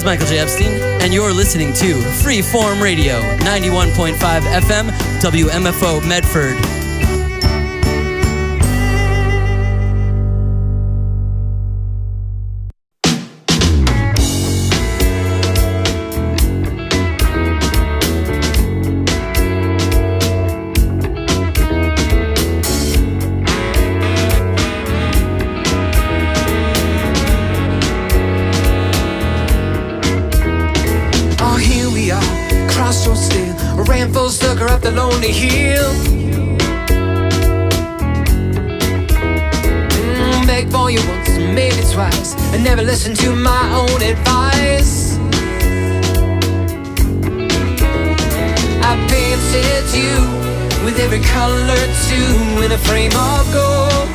Michael J. Epstein, and you're listening to Freeform Radio, 91.5 FM, WMFO Medford. Up the lonely hill, beg for you once, maybe twice, and never listen to my own advice. I painted you with every color too in a frame of gold.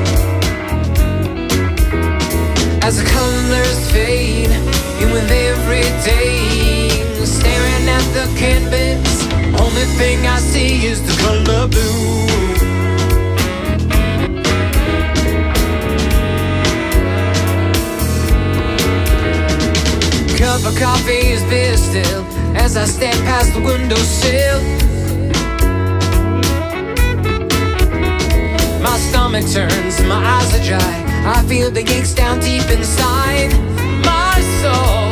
As the colors fade, and with every day, staring at the canvas, only thing I see is the color blue. Cup of coffee is bitter still as I step past the windowsill. My stomach turns and my eyes are dry. I feel the aches down deep inside my soul.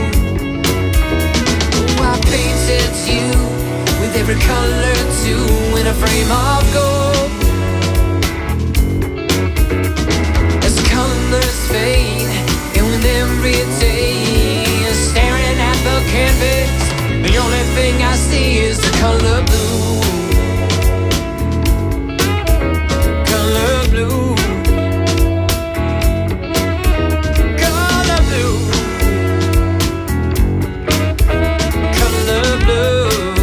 I painted you with every color too in a frame of gold. As the colors fade, and with every day, staring at the canvas, the only thing I see is the color blue. Color blue. Color blue. Color blue.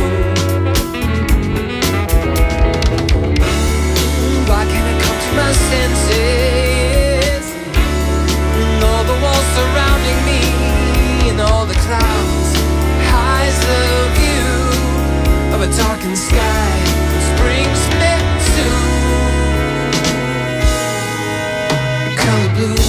My senses, and all the walls surrounding me, and all the clouds hides the view of a darkened sky which brings me to color blue.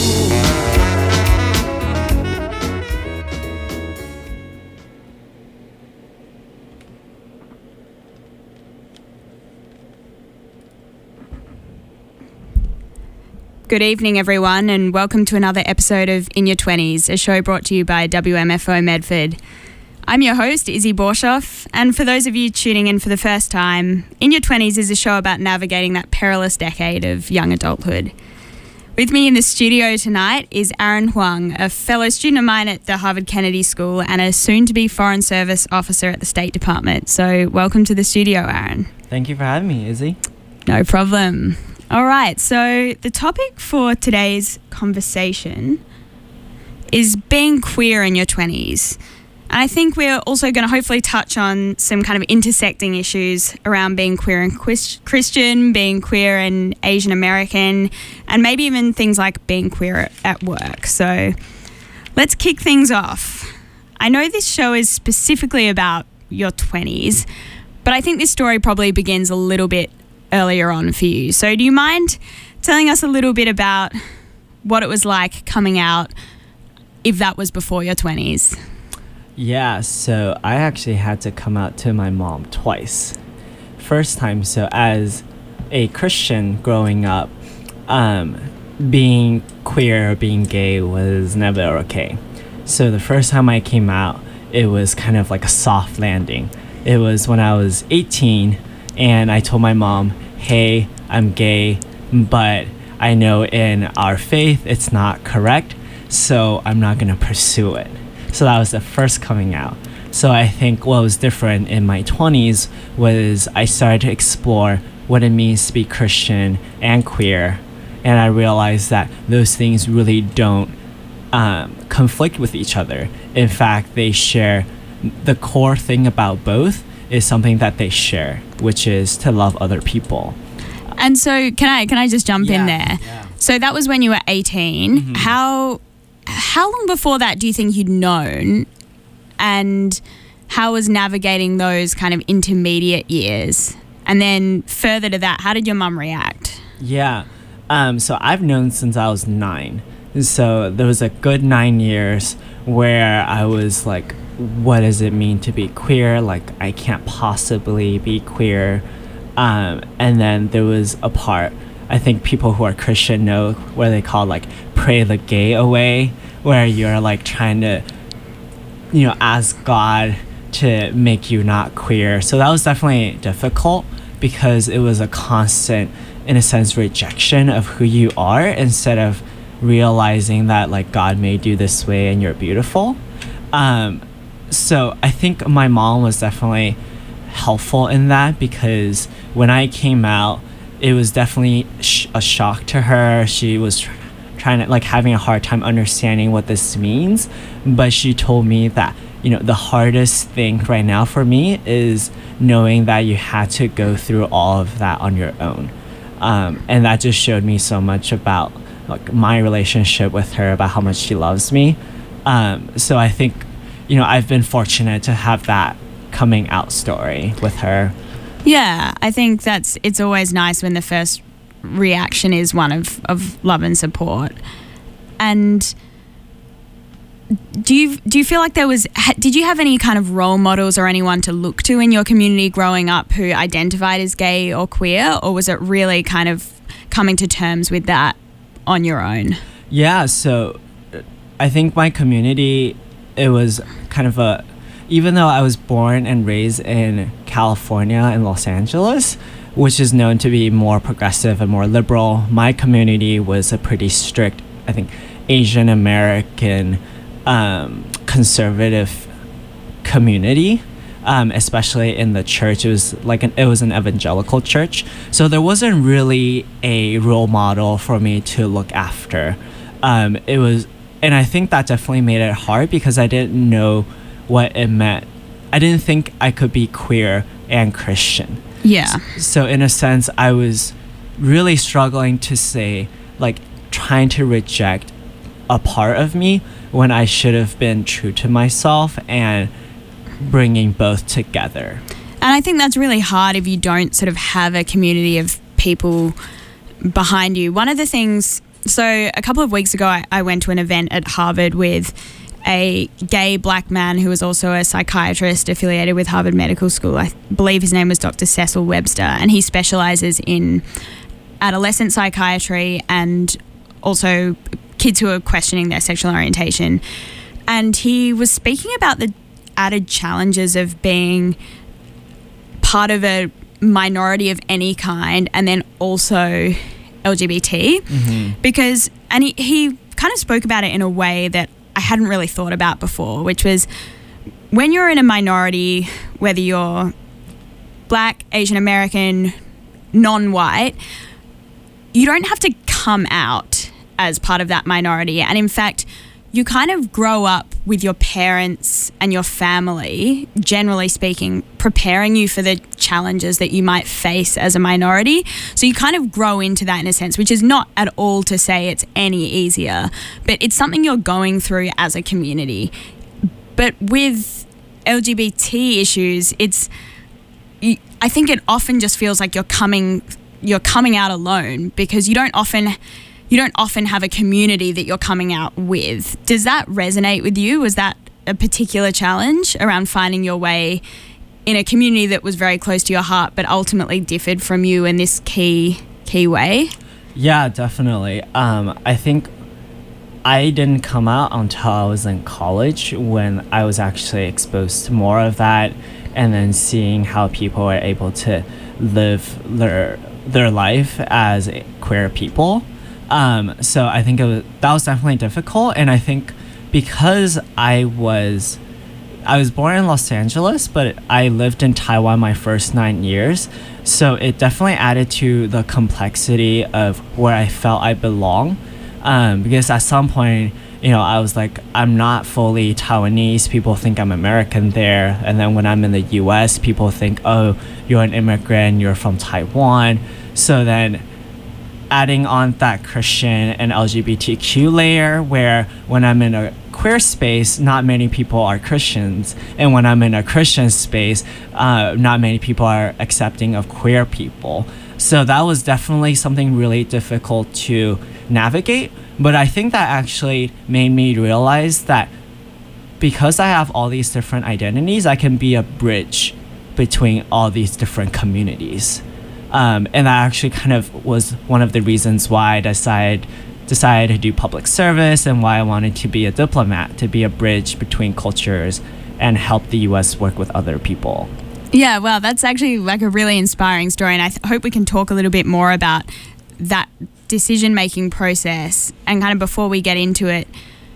Good evening, everyone, and welcome to another episode of In Your 20s, a show brought to you by WMFO Medford. I'm your host, Izzy Borshoff, and for those of you tuning in for the first time, In Your 20s is a show about navigating that perilous decade of young adulthood. With me in the studio tonight is Aaron Huang, a fellow student of mine at the Harvard Kennedy School and a soon-to-be Foreign Service officer at the State Department. So welcome to the studio, Aaron. Thank you for having me, Izzy. No problem. All right, so the topic for today's conversation is being queer in your 20s. And I think we're also going to hopefully touch on some kind of intersecting issues around being queer and Christian, being queer and Asian American, and maybe even things like being queer at work. So let's kick things off. I know this show is specifically about your 20s, but I think this story probably begins a little bit earlier on for you. So do you mind telling us a little bit about what it was like coming out, if that was before your 20s? Yeah, so I actually had to come out to my mom twice. First time, so as a Christian growing up, being queer or being gay was never okay. So the first time I came out, it was kind of like a soft landing. It was when I was 18 and I told my mom, hey, I'm gay, but I know in our faith it's not correct, so I'm not going to pursue it. So that was the first coming out. So I think what was different in my 20s was I started to explore what it means to be Christian and queer, and I realized that those things really don't conflict with each other. In fact, they share the core thing about both is something that they share, which is to love other people. And so can I just jump in there? Yeah. So that was when you were 18. Mm-hmm. How long before that do you think you'd known, and how was navigating those kind of intermediate years? And then further to that, how did your mum react? Yeah. So I've known since I was 9 So there was a good 9 years where I was like, what does it mean to be queer? Like, I can't possibly be queer. And then there was a part, I think people who are Christian know, where they call like pray the gay away, where you're like trying to, ask God to make you not queer. So that was definitely difficult because it was a constant, in a sense, rejection of who you are instead of realizing that like God made you this way and you're beautiful. So I think my mom was definitely helpful in that, because when I came out, it was definitely a shock to her. She was trying to, like, having a hard time understanding what this means, but she told me that, the hardest thing right now for me is knowing that you had to go through all of that on your own. And that just showed me so much about like my relationship with her, about how much she loves me. So I think, I've been fortunate to have that coming out story with her. Yeah, I think it's always nice when the first reaction is one of love and support. And do you feel like did you have any kind of role models or anyone to look to in your community growing up who identified as gay or queer, or was it really kind of coming to terms with that on your own? Yeah, so I think my community, it was kind of even though I was born and raised in California, in Los Angeles, which is known to be more progressive and more liberal, my community was a pretty strict, I think, Asian American conservative community, especially in the church. It was an evangelical church, so there wasn't really a role model for me to look after. And I think that definitely made it hard because I didn't know what it meant. I didn't think I could be queer and Christian. Yeah. So in a sense, I was really struggling to say, like, trying to reject a part of me when I should have been true to myself and bringing both together. And I think that's really hard if you don't sort of have a community of people behind you. One of the things, so a couple of weeks ago, I went to an event at Harvard with a gay black man who was also a psychiatrist affiliated with Harvard Medical School. I believe his name was Dr. Cecil Webster, and he specializes in adolescent psychiatry and also kids who are questioning their sexual orientation. And he was speaking about the added challenges of being part of a minority of any kind and then also LGBT. Mm-hmm. Because, and he kind of spoke about it in a way that I hadn't really thought about before, which was when you're in a minority, whether you're black, Asian American, non-white, you don't have to come out as part of that minority. And in fact, you kind of grow up with your parents and your family, generally speaking, preparing you for the challenges that you might face as a minority. So you kind of grow into that in a sense, which is not at all to say it's any easier, but it's something you're going through as a community. But with LGBT issues, I think it often just feels like you're coming out alone because you don't often have a community that you're coming out with. Does that resonate with you? Was that a particular challenge around finding your way in a community that was very close to your heart but ultimately differed from you in this key way? Yeah, definitely. I think I didn't come out until I was in college when I was actually exposed to more of that and then seeing how people are able to live their life as queer people. So I think that was definitely difficult, and I think because I was born in Los Angeles, but I lived in Taiwan my first 9 years, so it definitely added to the complexity of where I felt I belong, because at some point, I was like, I'm not fully Taiwanese, people think I'm American there, and then when I'm in the US, people think, oh, you're an immigrant, you're from Taiwan. So then adding on that Christian and LGBTQ layer, where when I'm in a queer space, not many people are Christians, and when I'm in a Christian space, not many people are accepting of queer people. So that was definitely something really difficult to navigate. But I think that actually made me realize that because I have all these different identities, I can be a bridge between all these different communities. And that actually kind of was one of the reasons why I decided to do public service and why I wanted to be a diplomat, to be a bridge between cultures and help the U.S. work with other people. Yeah, well, that's actually like a really inspiring story, and I hope we can talk a little bit more about that decision-making process. And kind of before we get into it,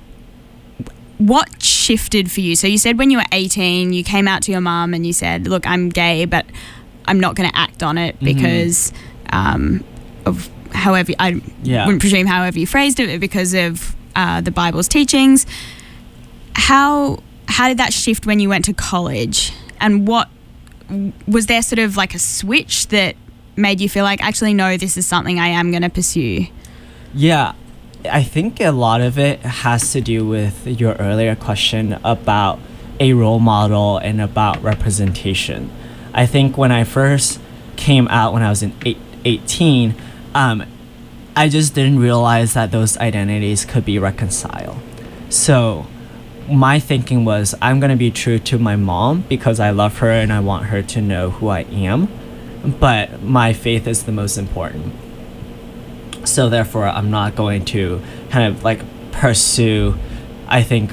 what shifted for you? So you said when you were 18, you came out to your mum and you said, look, I'm gay, but I'm not going to act on it because of however, I wouldn't presume however you phrased it, because of the Bible's teachings. How did that shift when you went to college? And what was there sort of like a switch that made you feel like, actually, no, this is something I am going to pursue? Yeah, I think a lot of it has to do with your earlier question about a role model and about representation. I think when I first came out when I was 18, I just didn't realize that those identities could be reconciled. So my thinking was, I'm going to be true to my mom because I love her and I want her to know who I am. But my faith is the most important. So therefore, I'm not going to kind of like pursue, I think,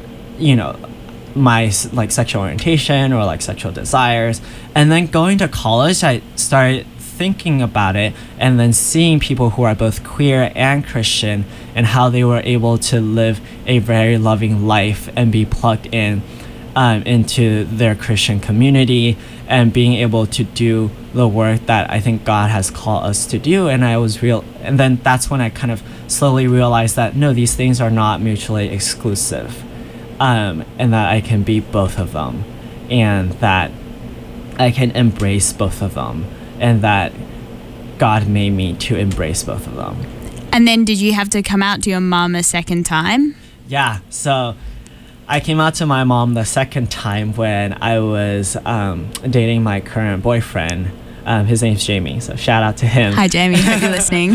my like sexual orientation or like sexual desires. And then going to college, I started thinking about it and then seeing people who are both queer and Christian and how they were able to live a very loving life and be plugged in into their Christian community and being able to do the work that I think God has called us to do. And then that's when I kind of slowly realized that no, these things are not mutually exclusive, and that I can be both of them, and that I can embrace both of them, and that God made me to embrace both of them. And then did you have to come out to your mom a second time? Yeah, so I came out to my mom the second time when I was dating my current boyfriend. His name's Jamie, so shout out to him. Hi, Jamie. Hope you're listening.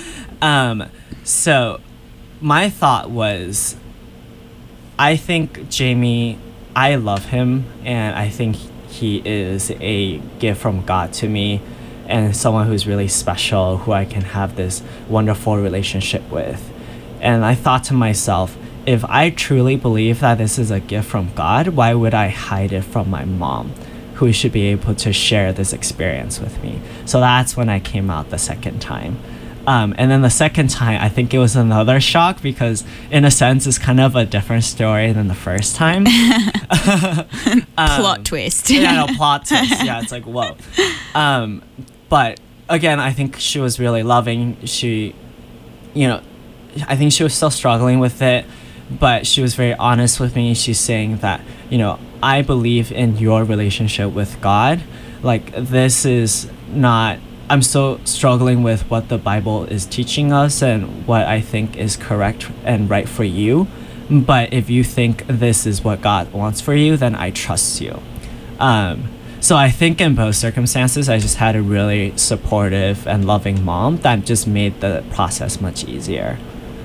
So my thought was, I think Jamie, I love him, and I think he is a gift from God to me and someone who's really special, who I can have this wonderful relationship with. And I thought to myself, if I truly believe that this is a gift from God, why would I hide it from my mom, who should be able to share this experience with me? So that's when I came out the second time. And then the second time, I think it was another shock because, in a sense, it's kind of a different story than the first time. Plot twist. Yeah, no, plot twist. Yeah, it's like, whoa. But again, I think she was really loving. She, I think she was still struggling with it, but she was very honest with me. She's saying that, I believe in your relationship with God. Like, this is not... I'm still struggling with what the Bible is teaching us and what I think is correct and right for you. But if you think this is what God wants for you, then I trust you. So I think in both circumstances, I just had a really supportive and loving mom that just made the process much easier.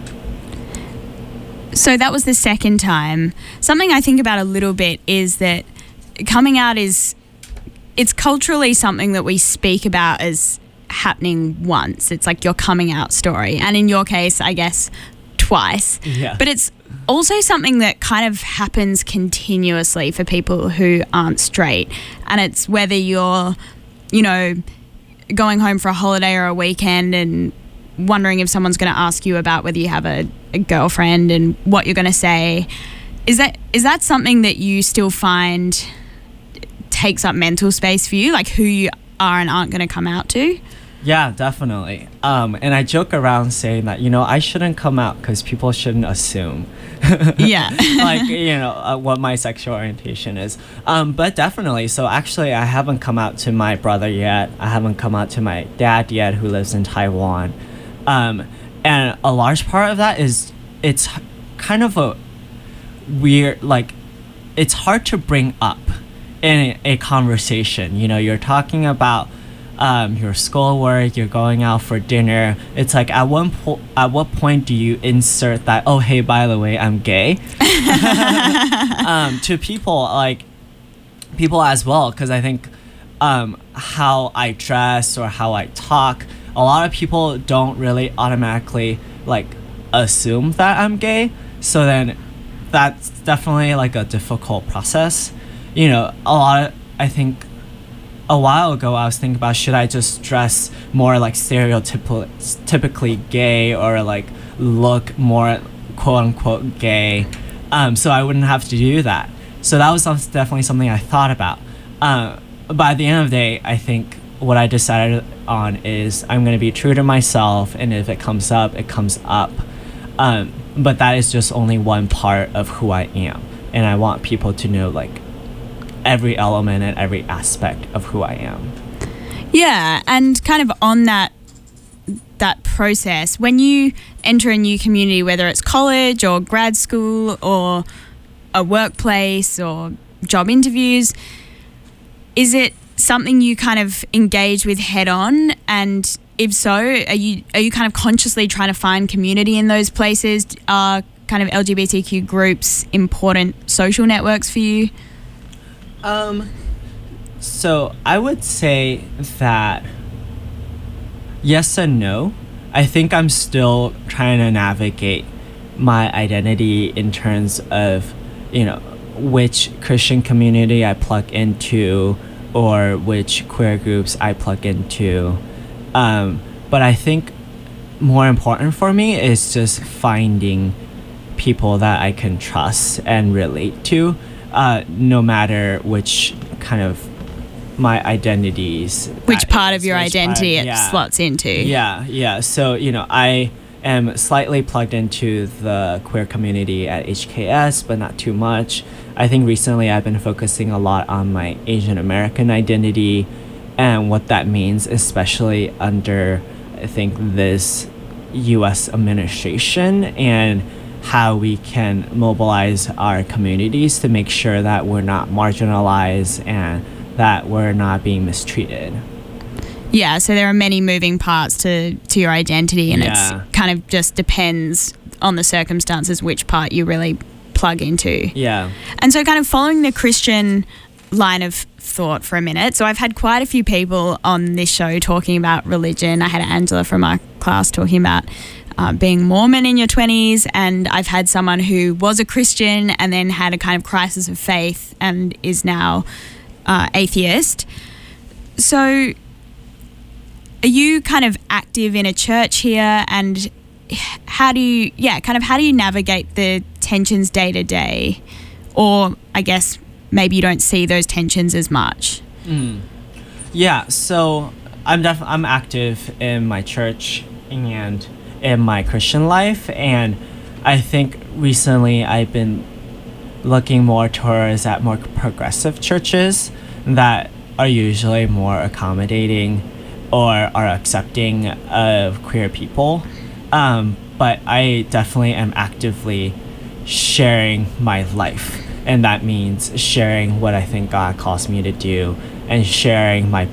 So that was the second time. Something I think about a little bit is that coming out it's culturally something that we speak about as happening once. It's like your coming out story. And in your case, I guess, twice. Yeah. But it's also something that kind of happens continuously for people who aren't straight. And it's whether you're, going home for a holiday or a weekend and wondering if someone's going to ask you about whether you have a girlfriend and what you're going to say. Is that something that you still find takes up mental space for you, like who you are and aren't going to come out to? Yeah, definitely. And I joke around saying that, I shouldn't come out because people shouldn't assume yeah. what my sexual orientation is. But definitely. So actually, I haven't come out to my brother yet. I haven't come out to my dad yet, who lives in Taiwan. And a large part of that is it's kind of a weird, it's hard to bring up in a conversation. You're talking about your schoolwork, you're going out for dinner. It's like at what point do you insert that, oh hey, by the way, I'm gay, to people as well, because I think how I dress or how I talk, a lot of people don't really automatically like assume that I'm gay. So then that's definitely like a difficult process. You know, I think a while ago I was thinking about, should I just dress more like typically gay, or like look more quote unquote gay, so I wouldn't have to do that. So that was definitely something I thought about. But at the end of the day, I think what I decided on is I'm going to be true to myself, and if it comes up, it comes up. But that is just only one part of who I am, and I want people to know like every element and every aspect of who I am. Yeah, and kind of on that process, when you enter a new community, whether it's college or grad school or a workplace or job interviews, is it something you kind of engage with head on? And if so, are you kind of consciously trying to find community in those places? Are kind of LGBTQ groups important social networks for you? So I would say that yes and no. I think I'm still trying to navigate my identity in terms of, you know, which Christian community I plug into or which queer groups I plug into. But I think more important for me is just finding people that I can trust and relate to, no matter which kind of my identities. Which part of your identity it slots into. Yeah. So, you know, I am slightly plugged into the queer community at HKS, but not too much. I think recently I've been focusing a lot on my Asian American identity and what that means, especially under, I think, this U.S. administration, and how we can mobilize our communities to make sure that we're not marginalized and that we're not being mistreated. Yeah, so there are many moving parts to your identity, and it's kind of just depends on the circumstances which part you really plug into. Yeah. And so kind of following the Christian line of thought for a minute. So I've had quite a few people on this show talking about religion. I had Angela from our class talking about being Mormon in your 20s, and I've had someone who was a Christian and then had a kind of crisis of faith and is now atheist. So are you kind of active in a church here, and how do you navigate the tensions day to day? Or I guess maybe you don't see those tensions as much. Yeah, so I'm active in my church and in my Christian life, and I think recently I've been looking more towards at more progressive churches that are usually more accommodating or are accepting of queer people. But I definitely am actively sharing my life, and that means sharing what I think God calls me to do, and sharing my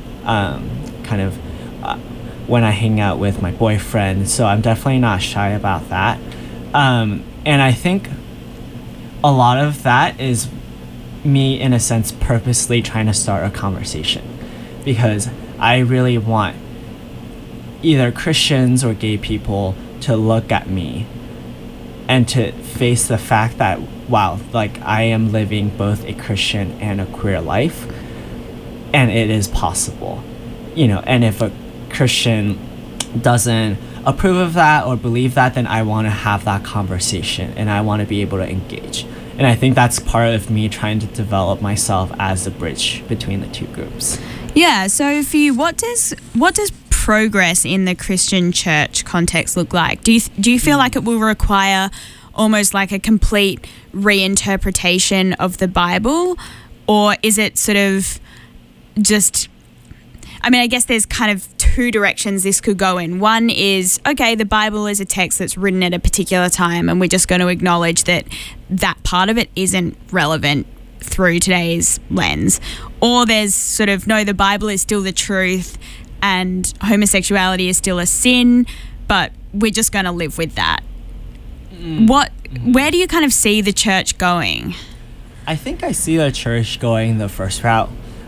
when I hang out with my boyfriend. So I'm definitely not shy about that. And I think a lot of that is me, in a sense, purposely trying to start a conversation, because I really want either Christians or gay people to look at me and to face the fact that, wow, like I am living both a Christian and a queer life, and it is possible, you know. And if a Christian doesn't approve of that or believe that, then I want to have that conversation and I want to be able to engage. And I think that's part of me trying to develop myself as a bridge between the two groups. Yeah, so for you, what does progress in the Christian church context look like? Do you feel like it will require almost like a complete reinterpretation of the Bible, or is it sort of just, I mean, I guess there's kind of two directions this could go in. One is, okay, the Bible is a text that's written at a particular time, and we're just going to acknowledge that that part of it isn't relevant through today's lens. Or there's sort of, no, the Bible is still the truth, and homosexuality is still a sin, but we're just going to live with that. Where do you kind of see the church going? I think I see the church going the first route.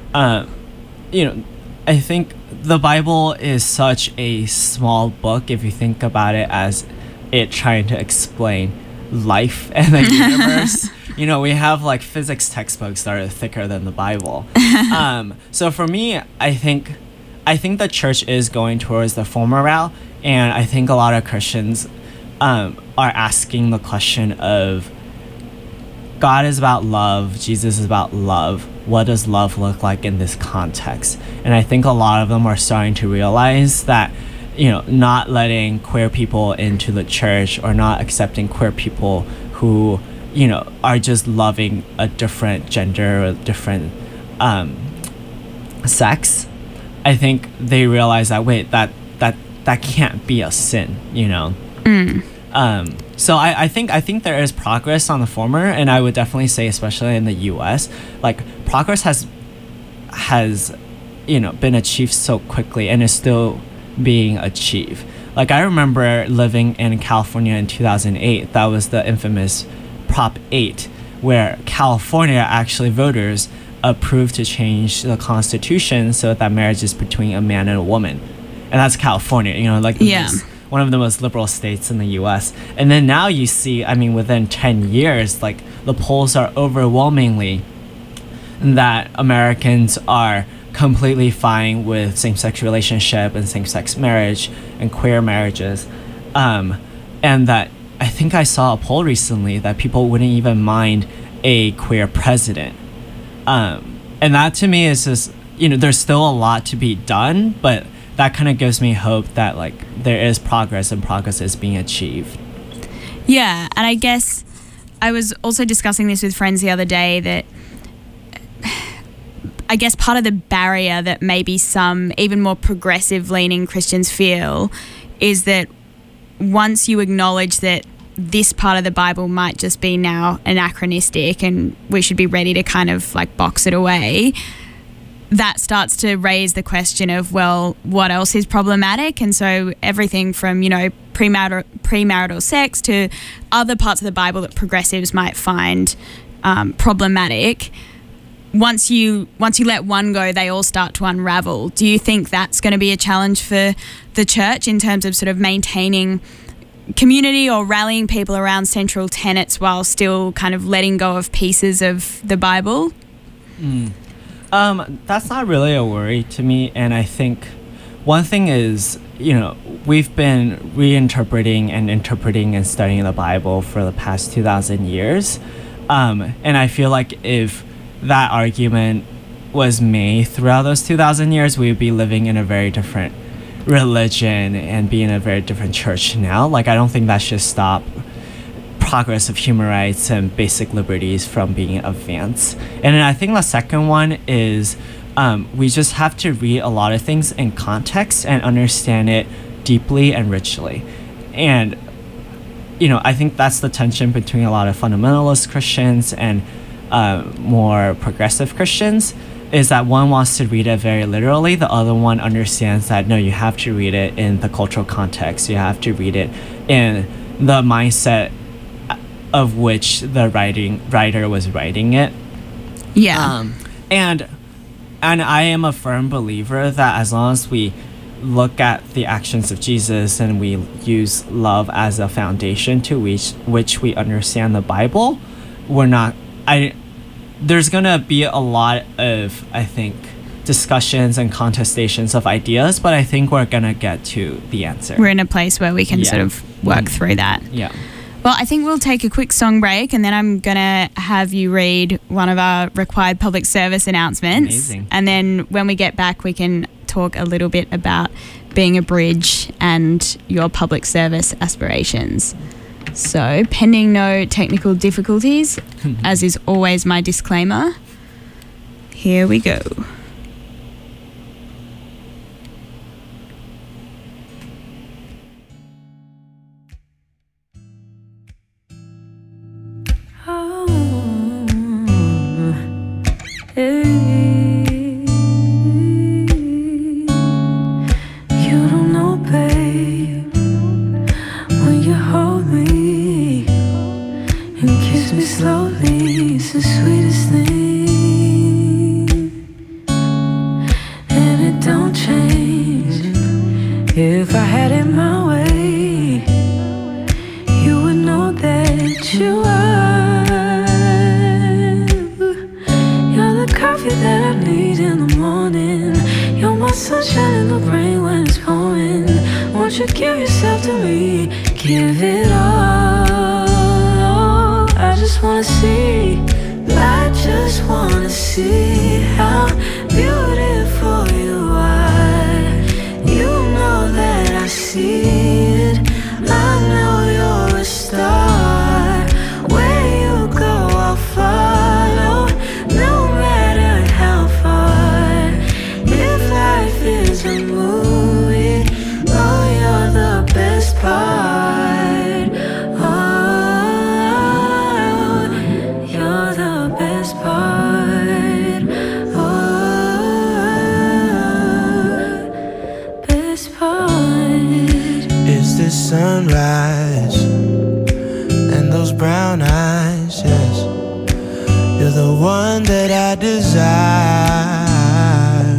I think the Bible is such a small book if you think about it as it trying to explain life and the universe. We have like physics textbooks that are thicker than the Bible. So for me, I think the church is going towards the former route, and I think a lot of Christians are asking the question of, God is about love, Jesus is about love. What does love look like in this context? And I think a lot of them are starting to realize that, not letting queer people into the church or not accepting queer people who, are just loving a different gender or different sex. I think they realize that, wait, that can't be a sin, So I think there is progress on the former, and I would definitely say, especially in the U.S., like progress has been achieved so quickly and is still being achieved. Like I remember living in California in 2008. That was the infamous Prop 8, where California actually voters approved to change the constitution so that marriage is between a man and a woman, and that's California. One of the most liberal states in the U.S. And then now you see, within 10 years, like the polls are overwhelmingly that Americans are completely fine with same-sex relationship and same-sex marriage and queer marriages. And that I think I saw a poll recently that people wouldn't even mind a queer president. And that to me is just, there's still a lot to be done, but that kind of gives me hope that like there is progress and progress is being achieved. Yeah, and I guess I was also discussing this with friends the other day that I guess part of the barrier that maybe some even more progressive leaning Christians feel is that once you acknowledge that this part of the Bible might just be now anachronistic and we should be ready to kind of like box it away, that starts to raise the question of, well, what else is problematic? And so everything from, premarital sex to other parts of the Bible that progressives might find problematic. Once you let one go, they all start to unravel. Do you think that's going to be a challenge for the church in terms of sort of maintaining community or rallying people around central tenets while still kind of letting go of pieces of the Bible? That's not really a worry to me, and I think one thing is, we've been reinterpreting and studying the Bible for the past 2,000 years, and I feel like if that argument was made throughout those 2,000 years, we'd be living in a very different religion and be in a very different church now. Like, I don't think that should stop progress of human rights and basic liberties from being advanced. And then I think the second one is we just have to read a lot of things in context and understand it deeply and richly. And I think that's the tension between a lot of fundamentalist Christians and more progressive Christians, is that one wants to read it very literally, the other one understands that no, you have to read it in the cultural context, you have to read it in the mindset of which the writer was writing it. Yeah. And I am a firm believer that as long as we look at the actions of Jesus and we use love as a foundation to which we understand the Bible, there's gonna be a lot of, I think, discussions and contestations of ideas, but I think we're gonna get to the answer. We're in a place where we can sort of work through that. Yeah. Well, I think we'll take a quick song break and then I'm going to have you read one of our required public service announcements. Amazing. And then when we get back, we can talk a little bit about being a bridge and your public service aspirations. So, pending no technical difficulties, as is always my disclaimer, here we go. slowly, it's the sweetest thing, and it don't change. If I had it my way, you would know that you are. You're the coffee that I need in the morning. You're my sunshine in the rain when it's pouring. Won't you give yourself to me? Give it all. I just wanna see. I just wanna see how beautiful you are. You know that I see it. I know you're a star. Where you go, I'll follow, no matter how far. If life is a movie, oh, you're the best part. Oh, you're the best part. Oh, best part. Is this sunrise and those brown eyes? Yes, you're the one that I desire.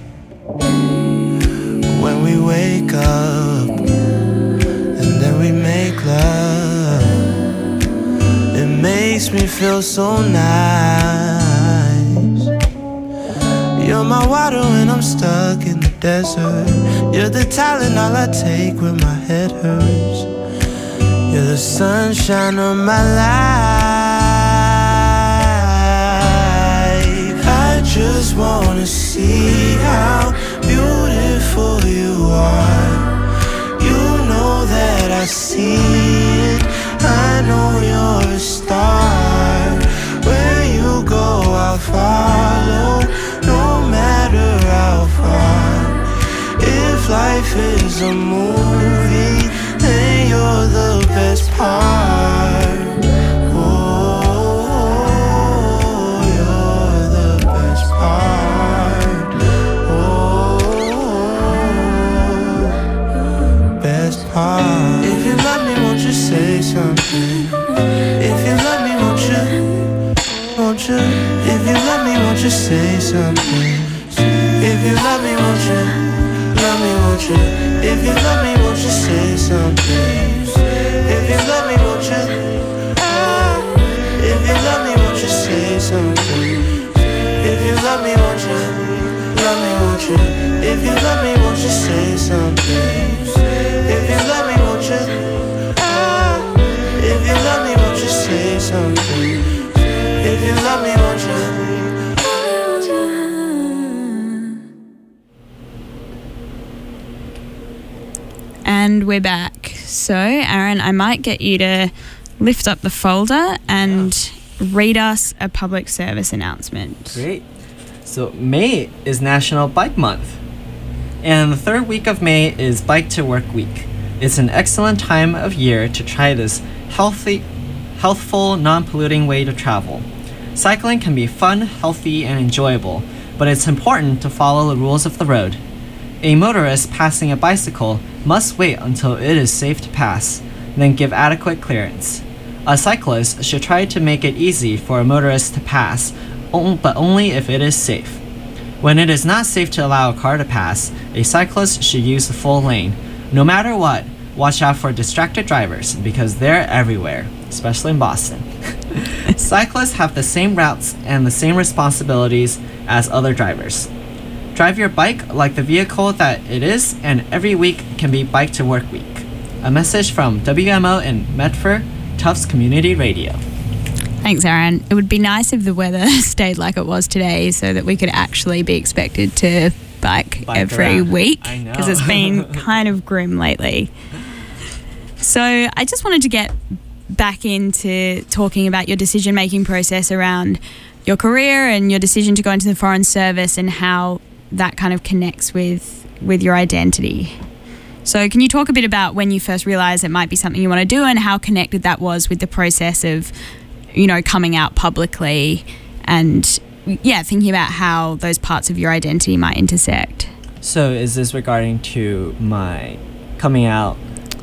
When we wake up and then we make love, it makes me feel so nice. You're my water when I'm stuck in the desert. You're the Tylenol I take when my head hurts. You're the sunshine of my life. I just wanna see how beautiful you are. You know that I see it. I know you're a star. Where you go, I'll follow, no matter how far. If life is a movie, then you're the best part. Oh, you're the best part. Oh, best part. If you love me, won't you say something? If you love me, won't you? Won't you? If you love me, won't you say something? If you love me, won't you? Love me, won't you? If you love me, won't you say something? If you love me, won't you? If you love me, won't you say something? If you love me, won't you? Love me, won't you? If you love me, won't you say something? If you love me, won't you? If you love me, won't you say something? If you love me, won't you? And we're back. So, Aaron, I might get you to lift up the folder and read us a public service announcement. Great. So May is National Bike Month. And the third week of May is Bike to Work Week. It's an excellent time of year to try this healthful, non-polluting way to travel. Cycling can be fun, healthy, and enjoyable, but it's important to follow the rules of the road. A motorist passing a bicycle must wait until it is safe to pass, then give adequate clearance. A cyclist should try to make it easy for a motorist to pass, but only if it is safe. When it is not safe to allow a car to pass, a cyclist should use the full lane. No matter what, watch out for distracted drivers because they're everywhere, especially in Boston. Cyclists have the same routes and the same responsibilities as other drivers. Drive your bike like the vehicle that it is, and every week can be Bike to Work Week. A message from WMO in Medford, Tufts Community Radio. Thanks, Aaron. It would be nice if the weather stayed like it was today so that we could actually be expected to bike every around. week, I know. because it's been kind of grim lately. So I just wanted to get back into talking about your decision-making process around your career and your decision to go into the Foreign Service and how that kind of connects with your identity. So can you talk a bit about when you first realised it might be something you want to do and how connected that was with the process of, you know, coming out publicly and, yeah, thinking about how those parts of your identity might intersect? So is this regarding to my coming out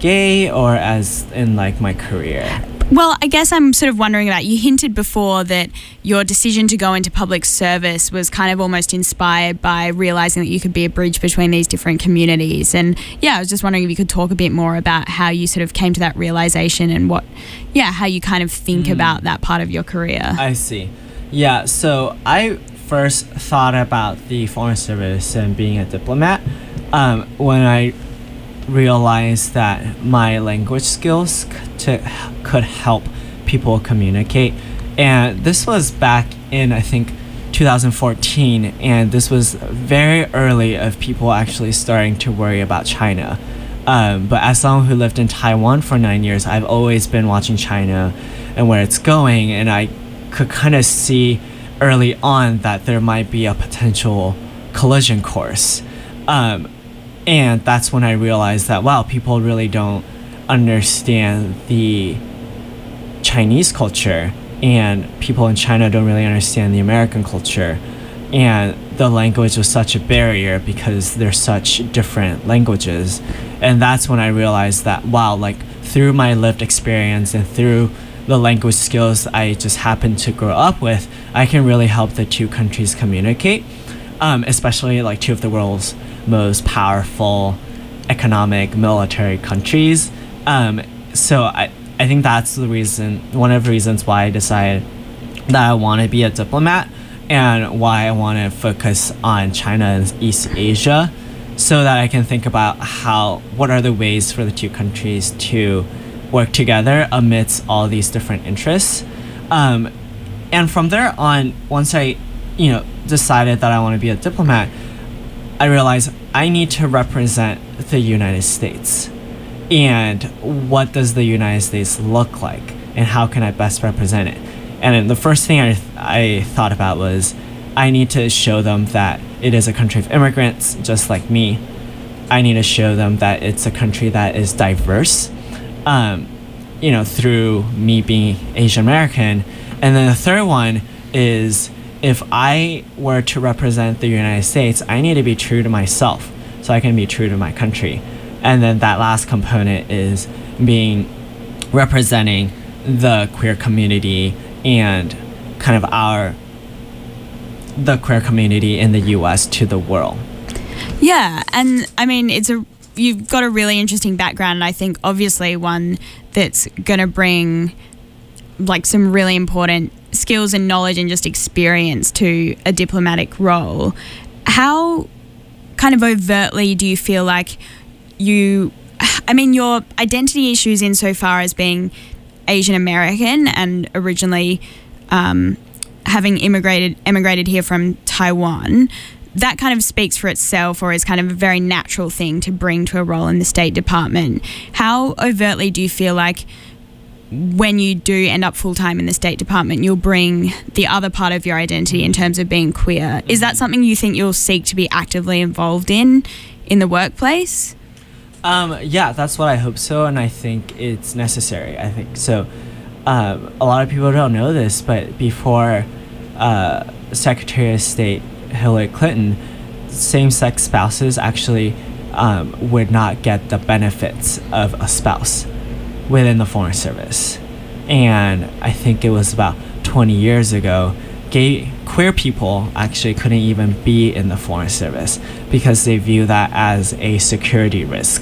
gay or as in like my career? Well, I guess I'm sort of wondering about, you hinted before that your decision to go into public service was kind of almost inspired by realising that you could be a bridge between these different communities. And yeah, I was just wondering if you could talk a bit more about how you sort of came to that realisation and how you kind of think about that part of your career. I see. Yeah, so I first thought about the foreign service and being a diplomat when I realized that my language skills could help people communicate. And this was back in, I think, 2014, and this was very early of people actually starting to worry about China. But as someone who lived in Taiwan for 9 years, I've always been watching China and where it's going, and I could kind of see early on that there might be a potential collision course. And that's when I realized that, wow, people really don't understand the Chinese culture, and people in China don't really understand the American culture. And the language was such a barrier because they're such different languages. And that's when I realized that, wow, like through my lived experience and through the language skills I just happened to grow up with, I can really help the two countries communicate, especially like two of the world's most powerful economic military countries. So I think that's the reason, one of the reasons why I decided that I want to be a diplomat and why I want to focus on China and East Asia, so that I can think about what are the ways for the two countries to work together amidst all these different interests. And from there on, once I decided that I want to be a diplomat, I realized I need to represent the United States. And what does the United States look like? And how can I best represent it? And then the first thing I thought about was I need to show them that it is a country of immigrants, just like me. I need to show them that it's a country that is diverse, through me being Asian American. And then the third one is, if I were to represent the United States, I need to be true to myself so I can be true to my country. And then that last component is representing the queer community and kind of the queer community in the US to the world. Yeah, and I mean, you've got a really interesting background, and I think obviously one that's going to bring like some really important skills and knowledge and just experience to a diplomatic role. How kind of overtly do you feel like your identity issues insofar as being Asian American and originally having emigrated here from Taiwan, that kind of speaks for itself, or is kind of a very natural thing to bring to a role in the State Department. How overtly do you feel like when you do end up full-time in the State Department, you'll bring the other part of your identity in terms of being queer? Is that something you think you'll seek to be actively involved in the workplace? Yeah, that's what I hope so, and I think it's necessary. I think so. A lot of people don't know this, but before Secretary of State Hillary Clinton, same-sex spouses actually would not get the benefits of a spouse within the Foreign Service. And I think it was about 20 years ago, queer people actually couldn't even be in the Foreign Service because they view that as a security risk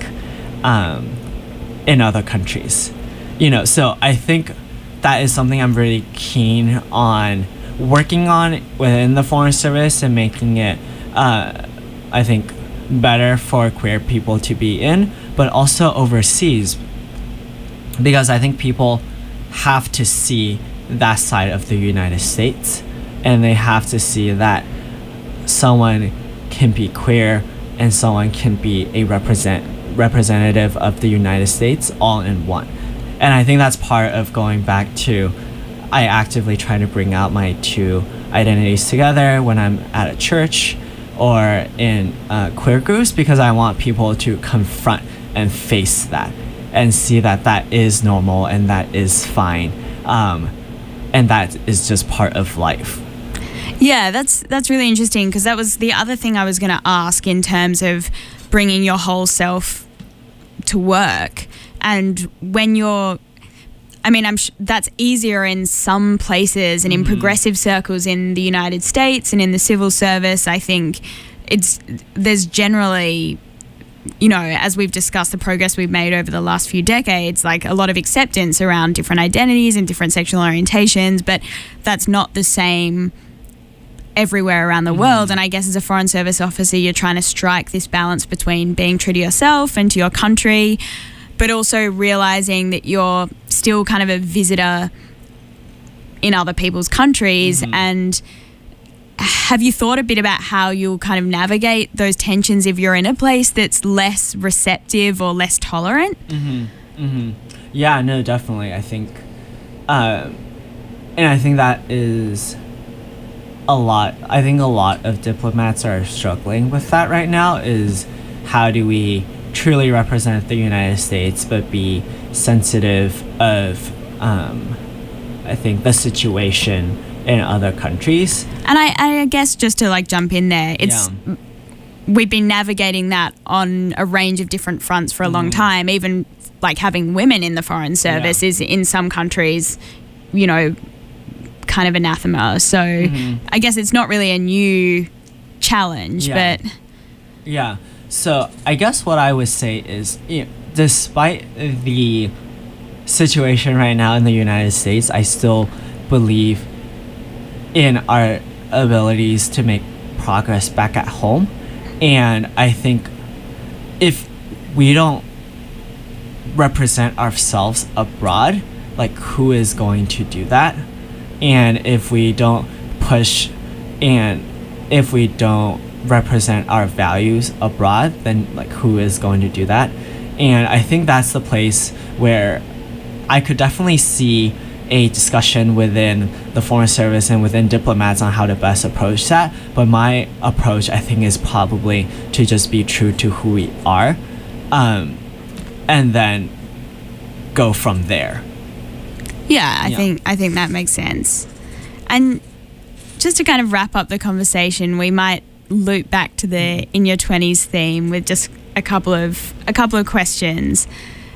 in other countries. So I think that is something I'm really keen on working on within the Foreign Service and making it, I think, better for queer people to be in, but also overseas, because I think people have to see that side of the United States, and they have to see that someone can be queer and someone can be a representative of the United States all in one. And I think that's part of going back to, I actively try to bring out my two identities together when I'm at a church or in queer groups, because I want people to confront and face that and see that that is normal and that is fine, and that is just part of life. Yeah, that's really interesting, because that was the other thing I was going to ask in terms of bringing your whole self to work. And when you're, I mean, that's easier in some places and in progressive circles in the United States and in the civil service. I think there's generally, you know, as we've discussed the progress we've made over the last few decades, like a lot of acceptance around different identities and different sexual orientations, but that's not the same everywhere around the world. And I guess as a Foreign Service officer, you're trying to strike this balance between being true to yourself and to your country, but also realizing that you're still kind of a visitor in other people's countries. And have you thought a bit about how you'll kind of navigate those tensions if you're in a place that's less receptive or less tolerant? Yeah, no, definitely. I think, and I think that is a lot. I think a lot of diplomats are struggling with that right now, is how do we truly represent the United States but be sensitive of I think the situation in other countries. And I guess just to like jump in there, we've been navigating that on a range of different fronts for a long time. Even like having women in the Foreign Service is in some countries, you know, kind of anathema. So I guess it's not really a new challenge, but yeah. So I guess what I would say is, you know, despite the situation right now in the United States, I still believe in our abilities to make progress back at home. And I think if we don't represent ourselves abroad, like, who is going to do that? And if we don't push and if we don't represent our values abroad, then like, who is going to do that? And I think that's the place where I could definitely see a discussion within the Foreign Service and within diplomats on how to best approach that. But my approach, I think, is probably to just be true to who we are, and then go from there. Yeah, I think that makes sense. And just to kind of wrap up the conversation, we might loop back to the in your 20s theme with just a couple of questions.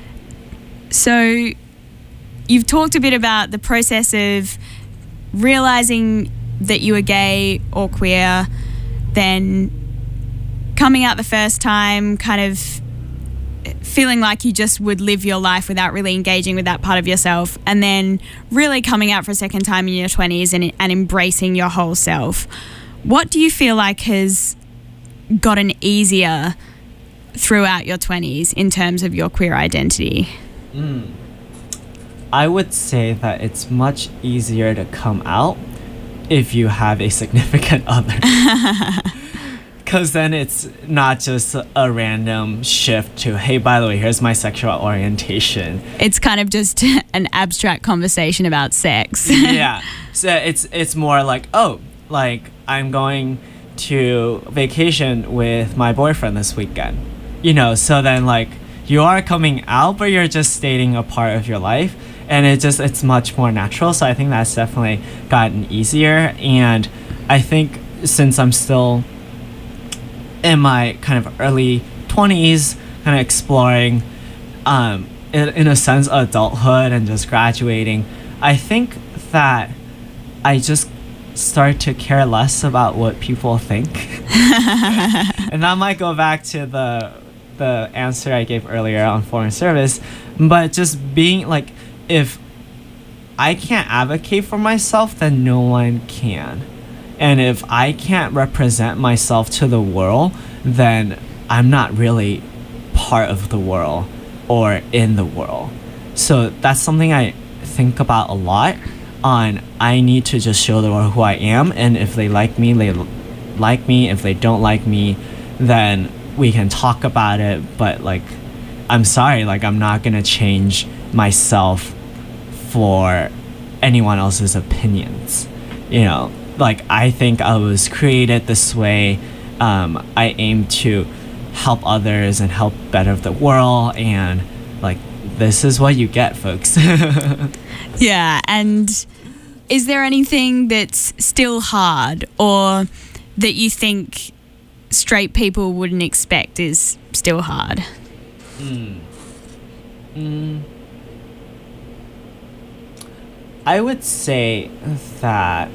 So you've talked a bit about the process of realizing that you were gay or queer, then coming out the first time, kind of feeling like you just would live your life without really engaging with that part of yourself, and then really coming out for a second time in your 20s and embracing your whole self. What do you feel like has gotten easier throughout your 20s in terms of your queer identity? I would say that it's much easier to come out if you have a significant other. Because then it's not just a random shift to, hey, by the way, here's my sexual orientation. It's kind of just an abstract conversation about sex. Yeah. So it's more like, oh, like, I'm going to vacation with my boyfriend this weekend. You know, so then, like, you are coming out, but you're just stating a part of your life. And it's much more natural. So I think that's definitely gotten easier. And I think since I'm still in my kind of early 20s, kind of exploring, in a sense, adulthood and just graduating, I think that I just start to care less about what people think. And that might go back to the answer I gave earlier on Foreign Service, but just being like, if I can't advocate for myself, then no one can. And if I can't represent myself to the world, then I'm not really part of the world or in the world. So that's something I think about a lot. I need to just show the world who I am, and if they like me, they like me. If they don't like me, then we can talk about it. But like, I'm sorry, like, I'm not gonna change myself for anyone else's opinions. You know, like, I think I was created this way. I aim to help others and help better the world, and like, this is what you get, folks. Yeah, and is there anything that's still hard or that you think straight people wouldn't expect is still hard? I would say that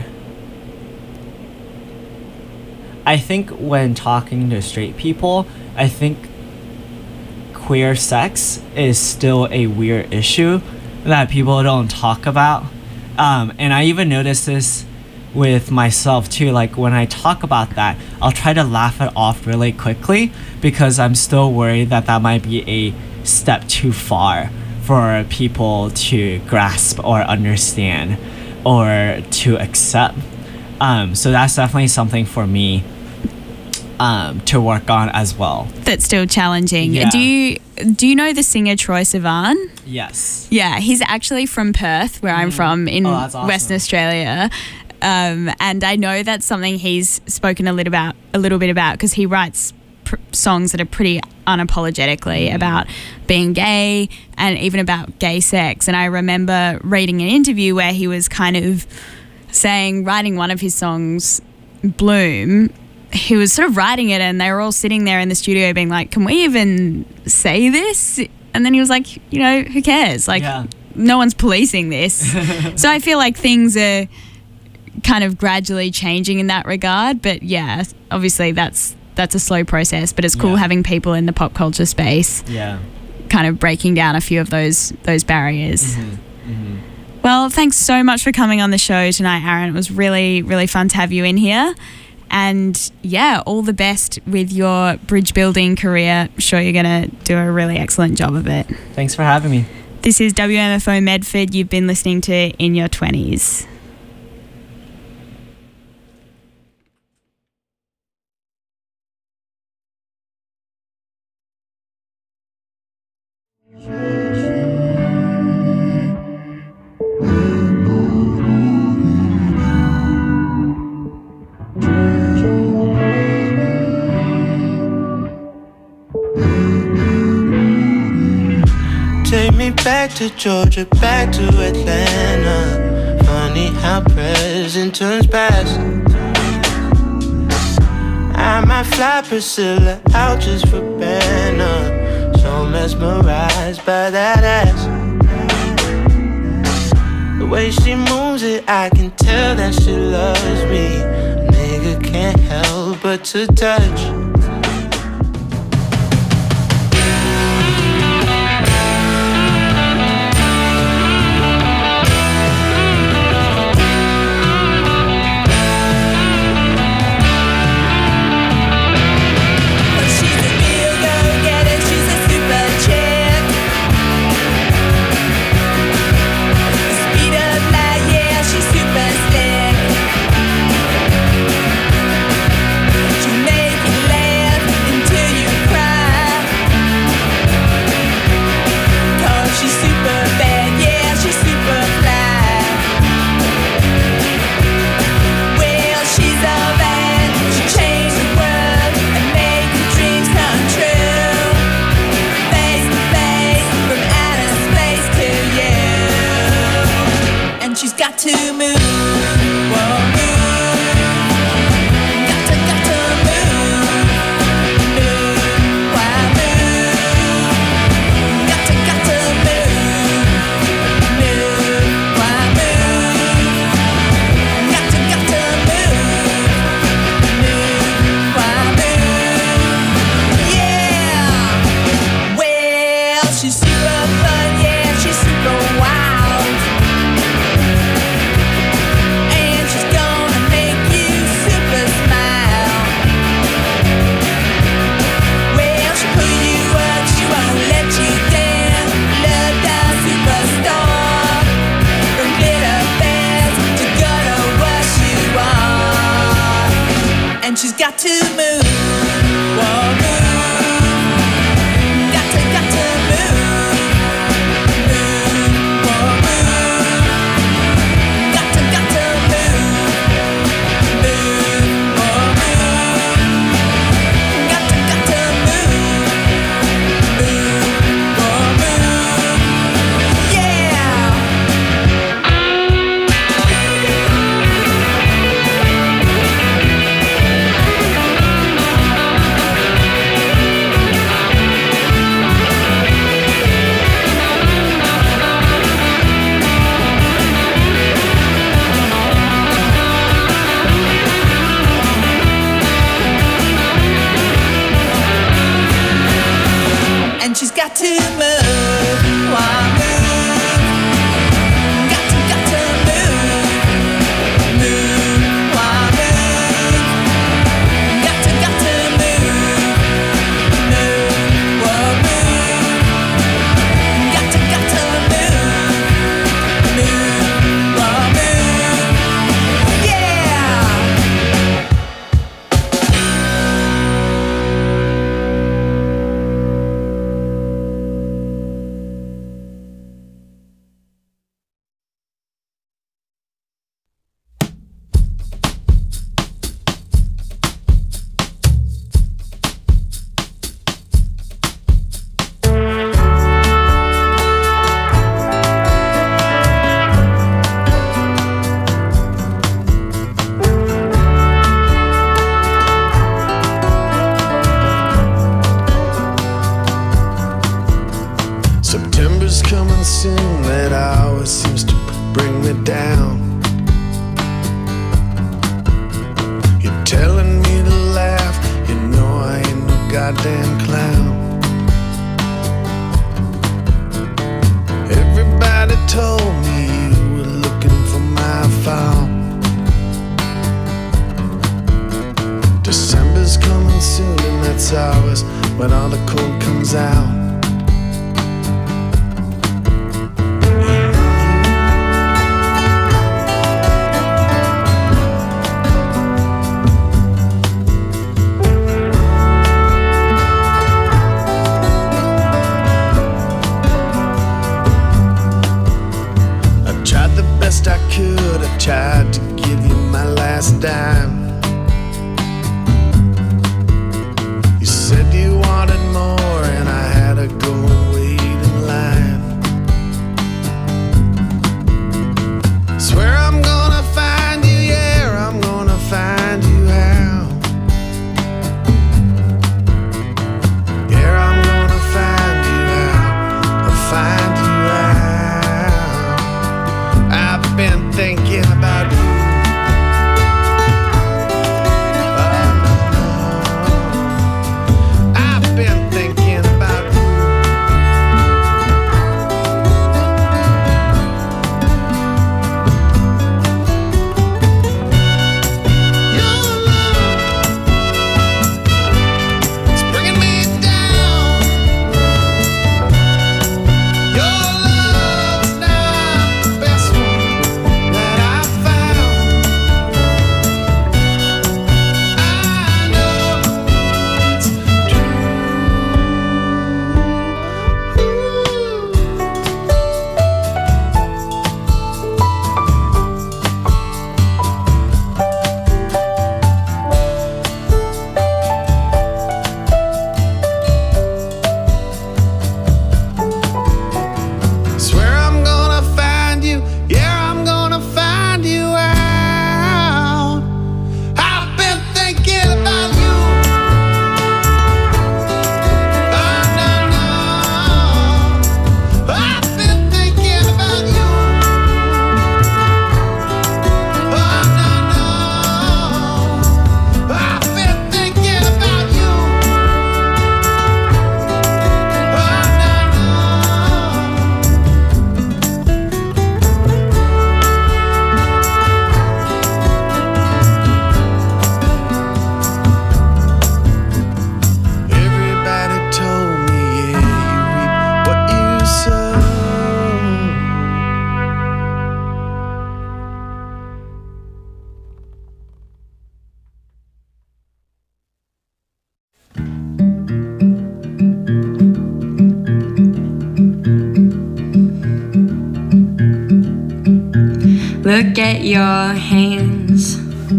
I think when talking to straight people, I think queer sex is still a weird issue that people don't talk about. And I even notice this with myself too. Like when I talk about that, I'll try to laugh it off really quickly because I'm still worried that that might be a step too far for people to grasp or understand or to accept. So that's definitely something for me to work on as well. That's still challenging. Yeah. Do you know the singer Troye Sivan? Yes. Yeah, he's actually from Perth, where I'm from, in that's awesome. Western Australia. And I know that's something he's spoken a little bit about because he writes songs that are pretty unapologetically about being gay and even about gay sex. And I remember reading an interview where he was kind of saying, writing one of his songs, Bloom, he was sort of writing it and they were all sitting there in the studio being like, can we even say this? And then he was like, who cares? Like, no one's policing this. So I feel like things are kind of gradually changing in that regard. But yeah, obviously that's a slow process, but it's cool having people in the pop culture space kind of breaking down a few of those barriers. Well, thanks so much for coming on the show tonight, Aaron. It was really, really fun to have you in here. And yeah, all the best with your bridge building career. I'm sure you're going to do a really excellent job of it. Thanks for having me. This is WMFO Medford. You've been listening to In Your 20s. Take me back to Georgia, back to Atlanta. Funny how present turns past. I might fly Priscilla out just for banner. So mesmerized by that ass. The way she moves it, I can tell that she loves me. A nigga can't help but to touch. down. You're telling me to laugh, you know I ain't no goddamn clown. Everybody told me you were looking for my file. December's coming soon and that's always when all the cold comes out. I could, I tried to give you my last dime. You said you wanted more and I had to go and wait in line. Swear I'm gonna find you, yeah, I'm gonna find you out. Yeah, I'm gonna find you out, I'll find you out. I've been thinking about you. Oh, no, no. I've been thinking about you. Your love is bringing me down. Your love's not the best one that I found. I know it's true. Swear I'm gonna find you, yeah, I'm gonna find you out. I've been thinking about you. Oh, no, no. I've been thinking about you. Oh, no, no. I've been thinking about you. Oh, no, no. Everybody told me, yeah, you reap what you sow. Look at your hands,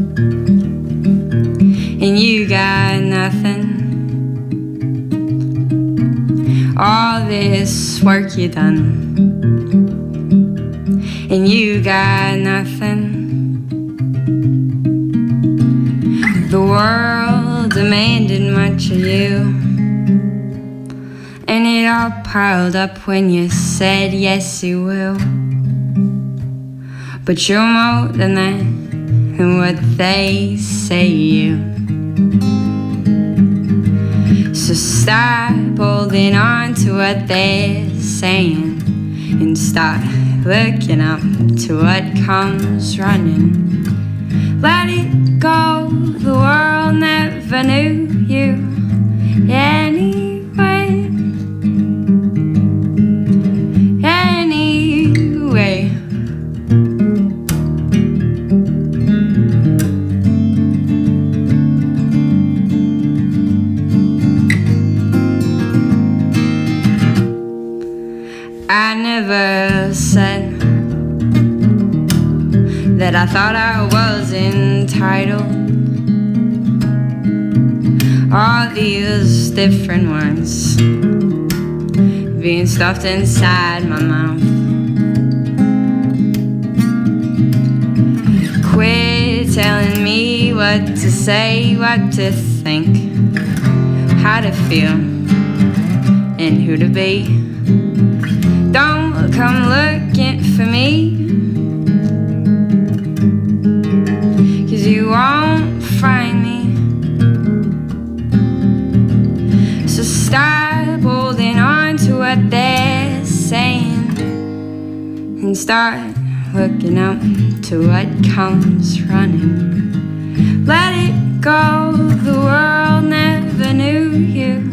and you got nothing. All this work you done, and you got nothing. The world demanded much of you, and it all piled up when you said yes you will. But you're more than that, and what they say you. So stop holding on to what they're saying and start looking up to what comes running. Let it go, the world never knew you anyway. Anyway. I never said that I thought I was entitled. All these different words being stuffed inside my mouth. Quit telling me what to say, what to think, how to feel, and who to be. Don't come looking for me start looking up to what comes running. Let it go, the world never knew you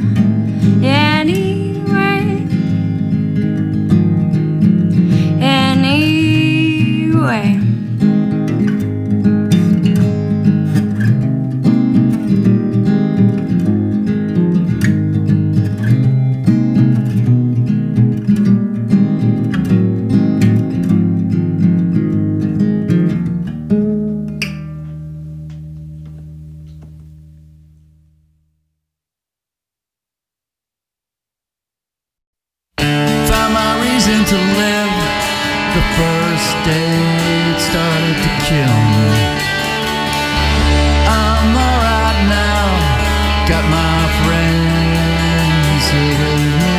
anyway. Anyway. To live the first day it started to kill me. I'm alright now, got my friends here with me.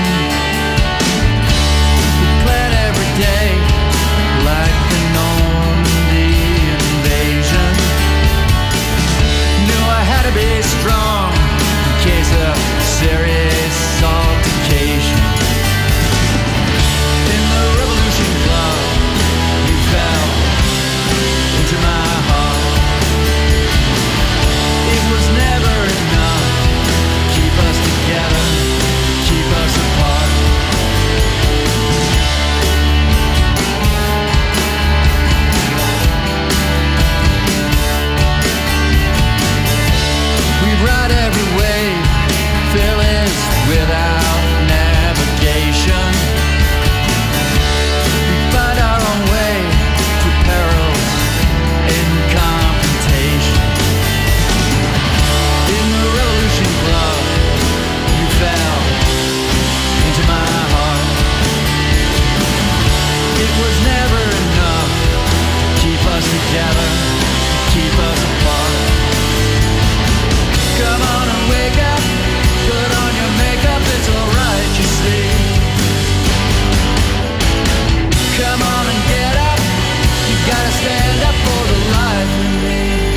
We plan every day like the Normandy invasion. Knew I had to be strong in case of serious altercation. Into my heart, it was never enough to keep us together, keep us apart. We'd ride every wave, fearless without navigation. We'd find our own way through perils in confrontation. In the revolution club, you fell into my heart. It was never enough to keep us together, to keep us apart. Come on and wake up, put on your makeup, it's alright, you see. Come on and get up, you gotta stand up for the life in me.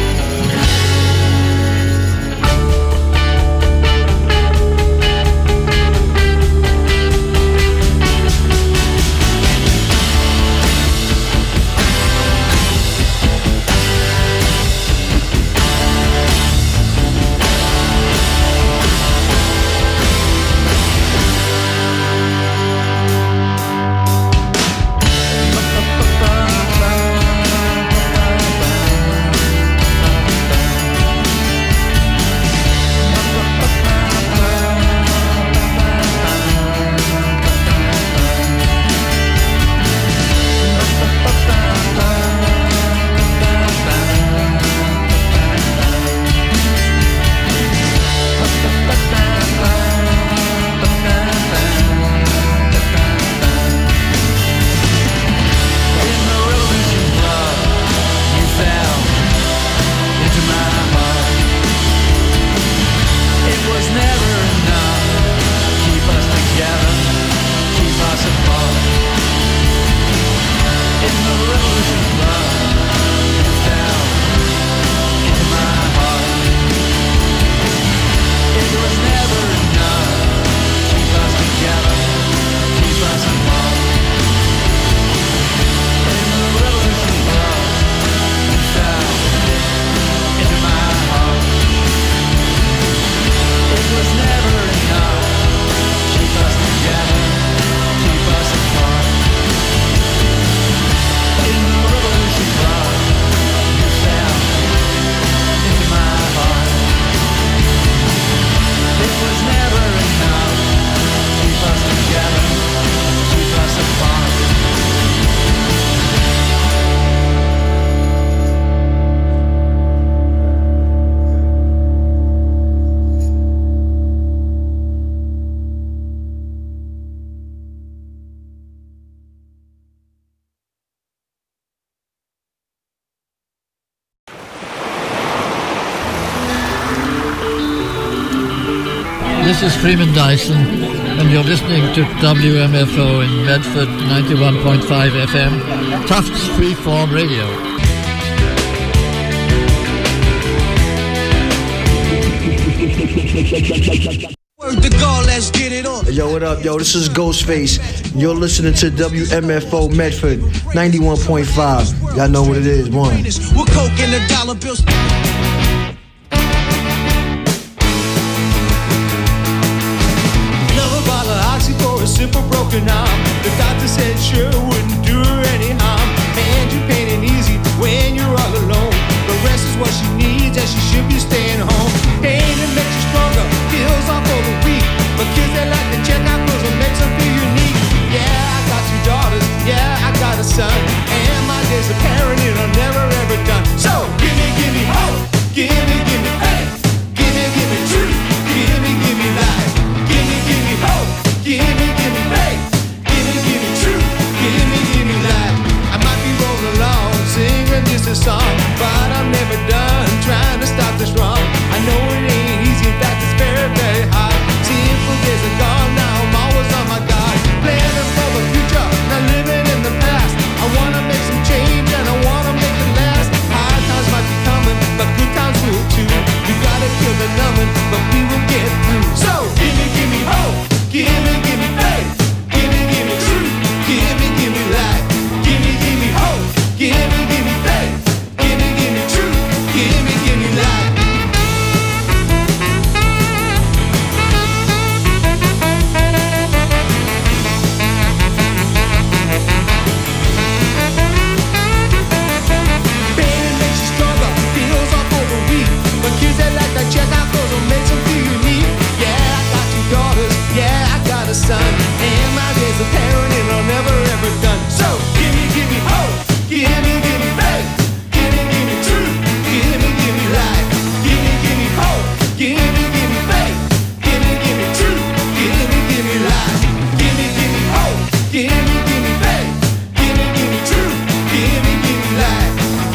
This is Freeman Dyson, and you're listening to WMFO in Medford 91.5 FM, Tufts Freeform Radio. The goal, let's get it on. Yo, what up, yo? This is Ghostface. You're listening to WMFO Medford 91.5. Y'all know what it is, one. We're coke in the dollar bills. Another bottle of oxy for a simple broken arm. The doctor said sure wouldn't do her any harm.